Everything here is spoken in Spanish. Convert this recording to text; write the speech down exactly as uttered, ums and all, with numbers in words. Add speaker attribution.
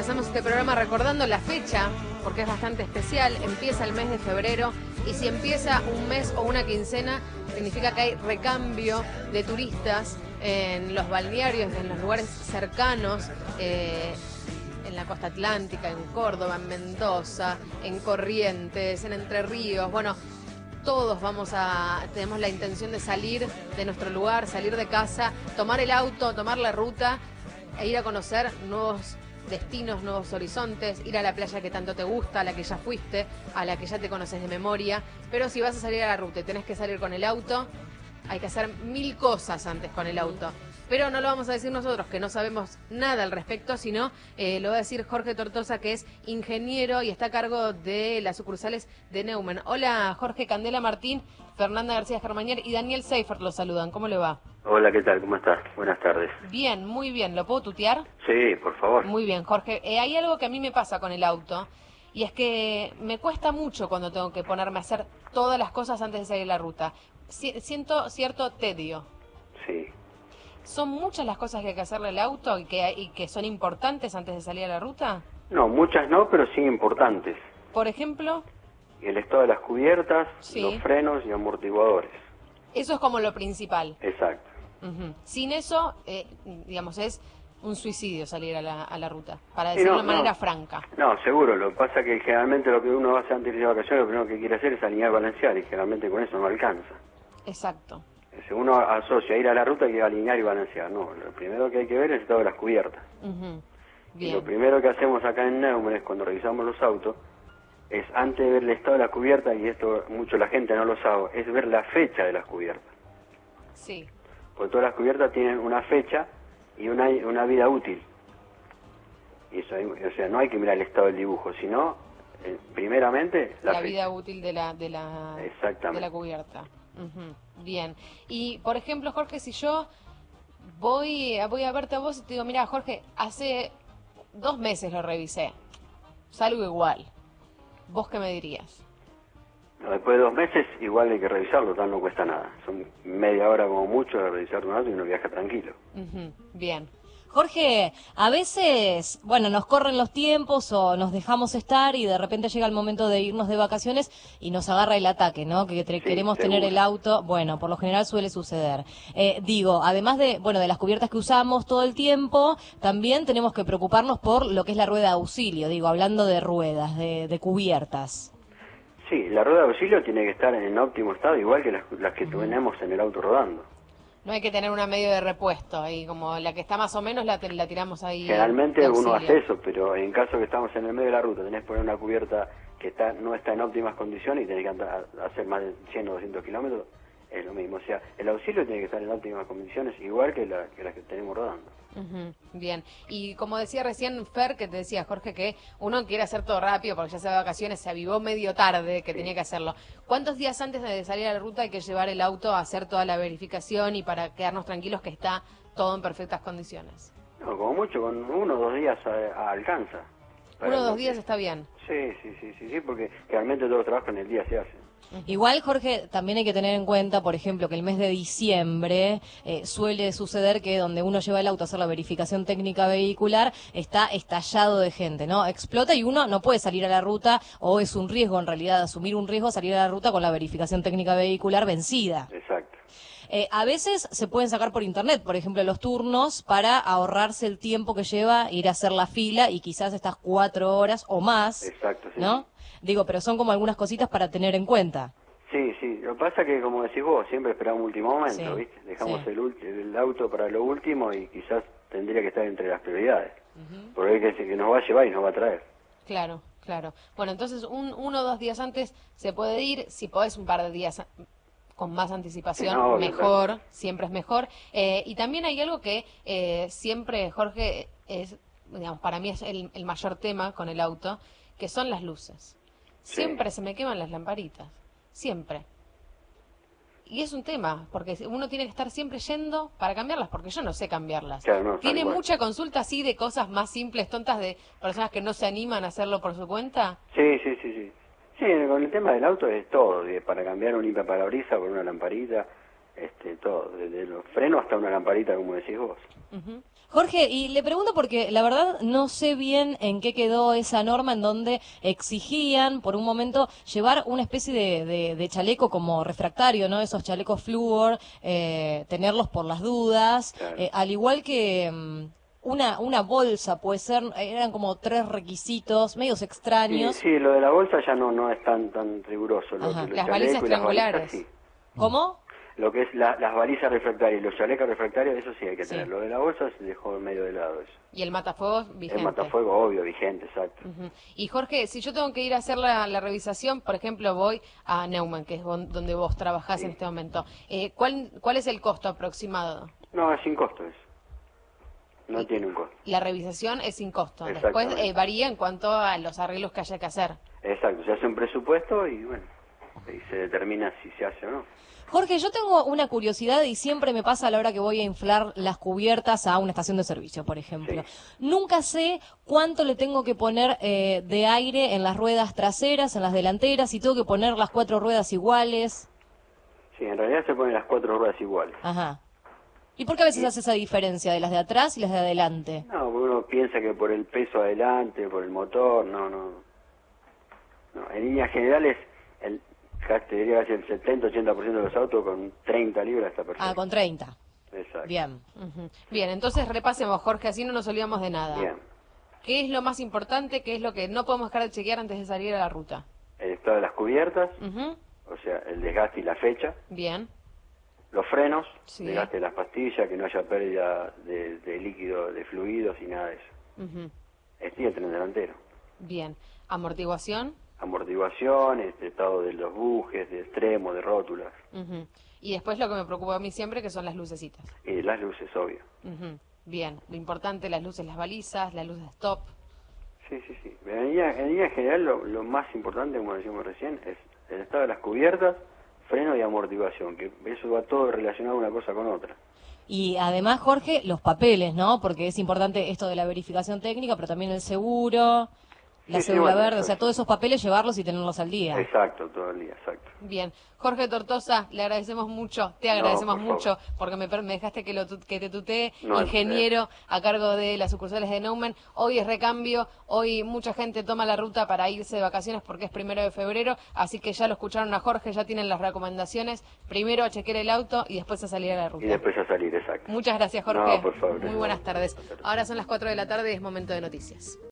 Speaker 1: empezamos este programa recordando la fecha, porque es bastante especial. Empieza el mes de febrero y si empieza un mes o una quincena, significa que hay recambio de turistas en los balnearios, en los lugares cercanos, eh, en la costa atlántica, en Córdoba, en Mendoza, en Corrientes, en Entre Ríos. Bueno, todos vamos a, tenemos la intención de salir de nuestro lugar, salir de casa, tomar el auto, tomar la ruta e ir a conocer nuevos destinos, nuevos horizontes, ir a la playa que tanto te gusta, a la que ya fuiste, a la que ya te conoces de memoria. Pero si vas a salir a la ruta y tenés que salir con el auto, hay que hacer mil cosas antes con el auto. Pero no lo vamos a decir nosotros, que no sabemos nada al respecto, sino eh, lo va a decir Jorge Tortosa, que es ingeniero y está a cargo de las sucursales de Neumann. Hola, Jorge. Candela Martín, Fernanda García Germañer y Daniel Seifert los saludan. ¿Cómo le va?
Speaker 2: Hola, ¿qué tal? ¿Cómo estás? Buenas tardes.
Speaker 1: Bien, muy bien. ¿Lo puedo tutear?
Speaker 2: Sí, por favor.
Speaker 1: Muy bien, Jorge. Eh, hay algo que a mí me pasa con el auto, y es que me cuesta mucho cuando tengo que ponerme a hacer todas las cosas antes de salir a la ruta. Si- siento cierto tedio.
Speaker 2: Sí.
Speaker 1: ¿Son muchas las cosas que hay que hacerle al auto y que, y que son importantes antes de salir a la ruta?
Speaker 2: No, muchas no, pero sí importantes.
Speaker 1: Por ejemplo,
Speaker 2: El estado de las cubiertas,
Speaker 1: Sí.
Speaker 2: los frenos y amortiguadores.
Speaker 1: eso es como lo principal.
Speaker 2: Exacto.
Speaker 1: Ujú. Sin eso, eh, digamos, es un suicidio salir a la, a la ruta, para
Speaker 2: Y
Speaker 1: decirlo
Speaker 2: no,
Speaker 1: de manera
Speaker 2: no.
Speaker 1: franca.
Speaker 2: No, seguro. Lo que pasa es que generalmente lo que uno hace antes de ir de vacaciones, lo primero que quiere hacer es alinear, balancear, y generalmente con eso no alcanza.
Speaker 1: Exacto.
Speaker 2: Si uno asocia ir a la ruta, hay que alinear y balancear. No, lo primero que hay que ver es el estado de las cubiertas.
Speaker 1: Ujú.
Speaker 2: Y
Speaker 1: Bien.
Speaker 2: lo primero que hacemos acá en Neumann es cuando revisamos los autos, es antes de ver el estado de la cubierta, y esto mucho la gente no lo sabe, es ver la fecha de las cubiertas.
Speaker 1: Sí.
Speaker 2: Porque todas las cubiertas tienen una fecha y una, una vida útil. Y eso, hay- o sea, no hay que mirar el estado del dibujo, sino, eh, primeramente, la,
Speaker 1: La
Speaker 2: fecha.
Speaker 1: vida útil de la, de la,
Speaker 2: Exactamente.
Speaker 1: de la cubierta. Ujú. Bien. Y, por ejemplo, Jorge, si yo voy, a- voy a verte a vos y te digo, mira, Jorge, hace dos meses lo revisé, salgo igual. ¿Vos qué me dirías?
Speaker 2: No, después de dos meses, igual hay que revisarlo, tal no cuesta nada. Son media hora como mucho de revisar un auto y uno viaja tranquilo.
Speaker 1: Ujú. Bien.
Speaker 3: Jorge, a veces, bueno, nos corren los tiempos o nos dejamos estar y de repente llega el momento de irnos de vacaciones y nos agarra el ataque, ¿no? Que te-
Speaker 2: Sí,
Speaker 3: queremos
Speaker 2: seguro.
Speaker 3: tener el auto, bueno, por lo general suele suceder. Eh, digo, además de, bueno, de las cubiertas que usamos todo el tiempo, también tenemos que preocuparnos por lo que es la rueda de auxilio, digo, hablando de ruedas, de, de cubiertas.
Speaker 2: Sí, la rueda de auxilio tiene que estar en óptimo estado, igual que las, las que tenemos en el auto rodando.
Speaker 1: No hay que tener una medio de repuesto ahí, como la que está más o menos la, te- la tiramos ahí.
Speaker 2: Generalmente
Speaker 1: de
Speaker 2: uno
Speaker 1: auxilio.
Speaker 2: hace eso, pero en caso que estamos en el medio de la ruta, tenés que poner una cubierta que está no está en óptimas condiciones y tenés que andar a hacer más de cien o doscientos kilómetros, es lo mismo. O sea, el auxilio tiene que estar en óptimas condiciones, igual que la que, la que tenemos rodando.
Speaker 1: Ujú. Bien. Y como decía recién Fer, que te decía Jorge, que uno quiere hacer todo rápido porque ya se va de vacaciones, se avivó medio tarde que
Speaker 2: Sí.
Speaker 1: tenía que hacerlo. ¿Cuántos días antes de salir a la ruta hay que llevar el auto a hacer toda la verificación y para quedarnos tranquilos que está todo en perfectas condiciones?
Speaker 2: No, como mucho, con uno o dos días a- a- alcanza. Para
Speaker 1: Uno o
Speaker 2: lo
Speaker 1: dos
Speaker 2: que-
Speaker 1: días está bien.
Speaker 2: Sí, sí, sí, sí, sí, porque realmente todo el trabajo en el día se hace.
Speaker 3: Igual, Jorge, también hay que tener en cuenta, por ejemplo, que el mes de diciembre eh, suele suceder que donde uno lleva el auto a hacer la verificación técnica vehicular está estallado de gente, ¿no? Explota y uno no puede salir a la ruta, o es un riesgo en realidad, asumir un riesgo salir a la ruta con la verificación técnica vehicular vencida.
Speaker 2: Exacto.
Speaker 3: Eh, a veces se pueden sacar por internet, por ejemplo, los turnos para ahorrarse el tiempo que lleva ir a hacer la fila y quizás estas cuatro horas o más,
Speaker 2: Exacto, sí.
Speaker 3: ¿no? Digo, pero son como algunas cositas para tener en cuenta.
Speaker 2: Sí, sí, lo que pasa es que, como decís vos, siempre esperamos un último momento,
Speaker 3: Sí,
Speaker 2: ¿viste? Dejamos
Speaker 3: sí.
Speaker 2: el, ulti- el auto para lo último y quizás tendría que estar entre las prioridades. Porque hay que decir que nos va a llevar y nos va a traer.
Speaker 1: Claro, claro. Bueno, entonces un, uno o dos días antes se puede ir, si podés un par de días a- con más anticipación,
Speaker 2: Sí, no,
Speaker 1: mejor,
Speaker 2: claro.
Speaker 1: siempre es mejor. Eh, y también hay algo que eh, siempre, Jorge, es, digamos, para mí es el, el mayor tema con el auto, que son las luces.
Speaker 2: Sí.
Speaker 1: Siempre se me queman las lamparitas, siempre. Y es un tema, porque uno tiene que estar siempre yendo para cambiarlas, porque yo no sé cambiarlas.
Speaker 2: Claro, no, tal
Speaker 1: ¿Tiene
Speaker 2: cual.
Speaker 1: mucha consulta así de cosas más simples, tontas, de personas que no se animan a hacerlo por su cuenta?
Speaker 2: Sí, sí, sí, sí. Sí, con el tema del auto es todo, de- para cambiar un limpiaparabrisas por una lamparita, este, todo, desde los frenos hasta una lamparita, como decís vos.
Speaker 3: Uh-huh. Jorge, y le pregunto porque la verdad no sé bien en qué quedó esa norma en donde exigían por un momento llevar una especie de, de, de chaleco como refractario, ¿no? Esos chalecos flúor, eh, tenerlos por las dudas,
Speaker 2: Claro.
Speaker 3: eh, al igual que um, una una bolsa, puede ser, eran como tres requisitos medios
Speaker 2: Sí,
Speaker 3: extraños.
Speaker 2: sí, lo de la bolsa ya no no es tan tan riguroso. Lo,
Speaker 3: Ajá.
Speaker 2: que- los
Speaker 1: Las
Speaker 2: chalecos
Speaker 1: balizas
Speaker 2: y las
Speaker 1: triangulares.
Speaker 2: balizas, sí.
Speaker 3: ¿Cómo?
Speaker 2: Lo que es la- las balizas refractarias y los chalecos refractarios, eso sí hay que
Speaker 3: Sí.
Speaker 2: tener. Lo de la bolsa se dejó medio de lado eso.
Speaker 1: Y el matafuegos vigente.
Speaker 2: El matafuego, obvio, vigente, exacto.
Speaker 1: Ujú. Y Jorge, si yo tengo que ir a hacer la, la revisación, por ejemplo, voy a Neumann, que es bon- donde vos trabajás
Speaker 2: Sí.
Speaker 1: en este momento, eh, ¿cuál, ¿cuál es el costo aproximado?
Speaker 2: No, es sin costo eso. No tiene un costo.
Speaker 1: La revisación es sin costo. Después
Speaker 2: Exactamente.
Speaker 1: eh, varía en cuanto a los arreglos que haya que hacer.
Speaker 2: Exacto, se hace un presupuesto y bueno, y se determina si se hace o no.
Speaker 3: Jorge, yo tengo una curiosidad y siempre me pasa a la hora que voy a inflar las cubiertas a una estación de servicio, por ejemplo.
Speaker 2: Sí.
Speaker 3: Nunca sé cuánto le tengo que poner eh, de aire en las ruedas traseras, en las delanteras, si tengo que poner las cuatro ruedas iguales.
Speaker 2: Sí, en realidad se ponen las cuatro ruedas iguales.
Speaker 3: Ajá. ¿Y por qué a veces hace esa diferencia de las de atrás y las de adelante?
Speaker 2: No, porque uno piensa que por el peso adelante, por el motor, no, no. No, en líneas generales, el, te diría que el setenta ochenta por ciento de los autos con treinta libras está perfecto.
Speaker 3: Ah, con treinta.
Speaker 2: Exacto.
Speaker 3: Bien.
Speaker 1: Ujú. Bien, entonces repasemos, Jorge, así no nos olvidamos de nada.
Speaker 2: Bien.
Speaker 1: ¿Qué es lo más importante? ¿Qué es lo que no podemos dejar de chequear antes de salir a la ruta?
Speaker 2: El estado de las cubiertas,
Speaker 1: Ujú.
Speaker 2: o sea, el desgaste y la fecha.
Speaker 1: Bien.
Speaker 2: Los frenos,
Speaker 1: Sí.
Speaker 2: desgaste de las pastillas, que no haya pérdida de, de líquido, de fluidos y nada de eso.
Speaker 1: Ujú.
Speaker 2: Este y el tren delantero.
Speaker 1: Bien. Amortiguación.
Speaker 2: Amortiguación, este estado de los bujes, de extremos, de rótulas.
Speaker 1: Ujú. Y después lo que me preocupa a mí siempre, que son las lucecitas.
Speaker 2: Y las luces, obvio.
Speaker 1: Ujú. Bien. Lo importante, las luces, las balizas, las luces stop.
Speaker 2: Sí, sí, sí. En línea, en línea general, lo, lo más importante, como decíamos recién, es el estado de las cubiertas, freno y amortiguación, que eso va todo relacionado una cosa con otra.
Speaker 3: Y además, Jorge, los papeles, ¿no? Porque es importante esto de la verificación técnica, pero también el seguro, la
Speaker 2: Sí, sí,
Speaker 3: cédula
Speaker 2: bueno,
Speaker 3: verde, o
Speaker 2: eso
Speaker 3: sea,
Speaker 2: sí.
Speaker 3: todos esos papeles llevarlos y tenerlos al día.
Speaker 2: Exacto, todo el día, exacto.
Speaker 1: Bien. Jorge Tortosa, le agradecemos mucho, te agradecemos
Speaker 2: por
Speaker 1: mucho, porque me, per- me dejaste que, lo, tu- que te tutee,
Speaker 2: No,
Speaker 1: ingeniero a cargo de las sucursales de Neumann. Hoy es recambio, hoy mucha gente toma la ruta para irse de vacaciones porque es primero de febrero, así que ya lo escucharon a Jorge, ya tienen las recomendaciones. Primero a chequear el auto y después a salir a la ruta.
Speaker 2: Y después a salir, exacto.
Speaker 1: Muchas gracias, Jorge.
Speaker 2: No, por favor.
Speaker 1: Muy buenas tardes. Ahora son las cuatro de la tarde y es momento de noticias.